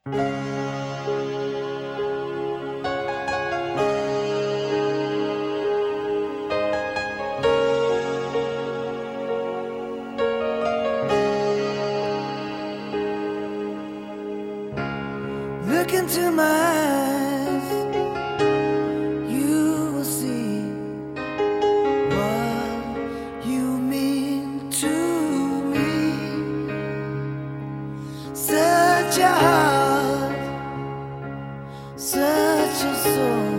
Look into my eyes, you will see what you mean to me. Such a heart, such a soul.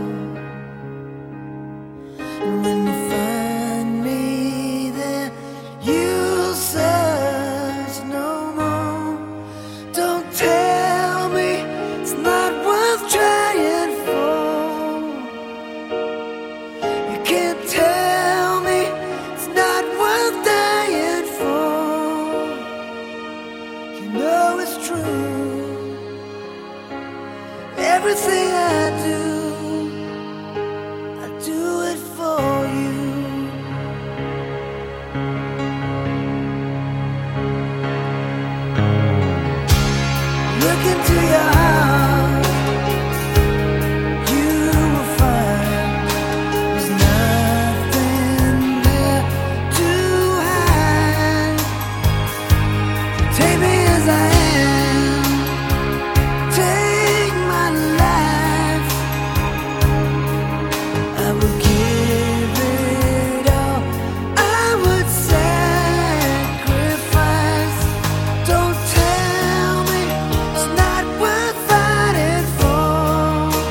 And when you find me there, you'll search no more. Don't tell me it's not worth trying for. You can't tell me it's not worth dying for. You know it's true. Everything I do it for you. Look into your heart, you will find there's nothing there to hide. Take me as I am, take my life. I would give it all, I would sacrifice. Don't tell me it's not worth fighting for.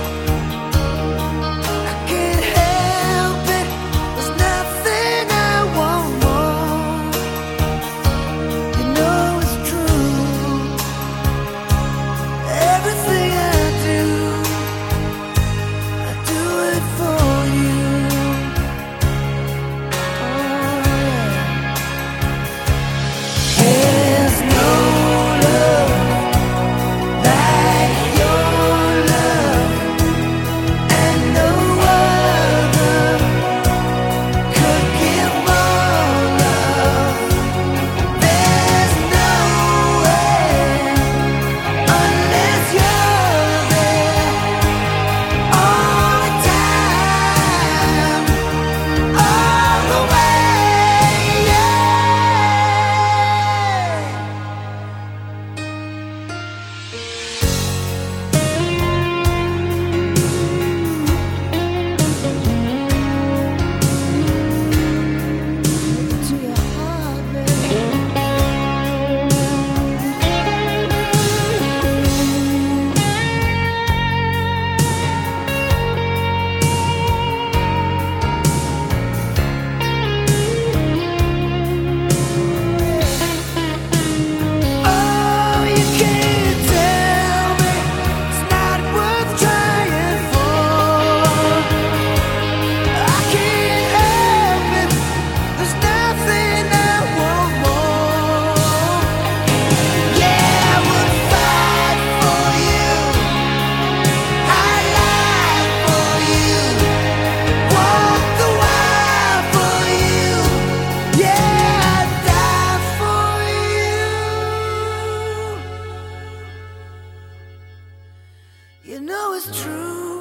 I can't help it, there's nothing I want more. You know it's true. Everything I do it for you. There's no love like your love, and no other could give more love. There's no way unless you're there all the time, all the way, yeah. To your heart, baby. Oh, you can't tell me it's not worth trying for. I can't help it, there's nothing I want more. Yeah, I would fight for you, I'd lie for you, walk the wire for you. Yeah, I'd die for you. You know it's true.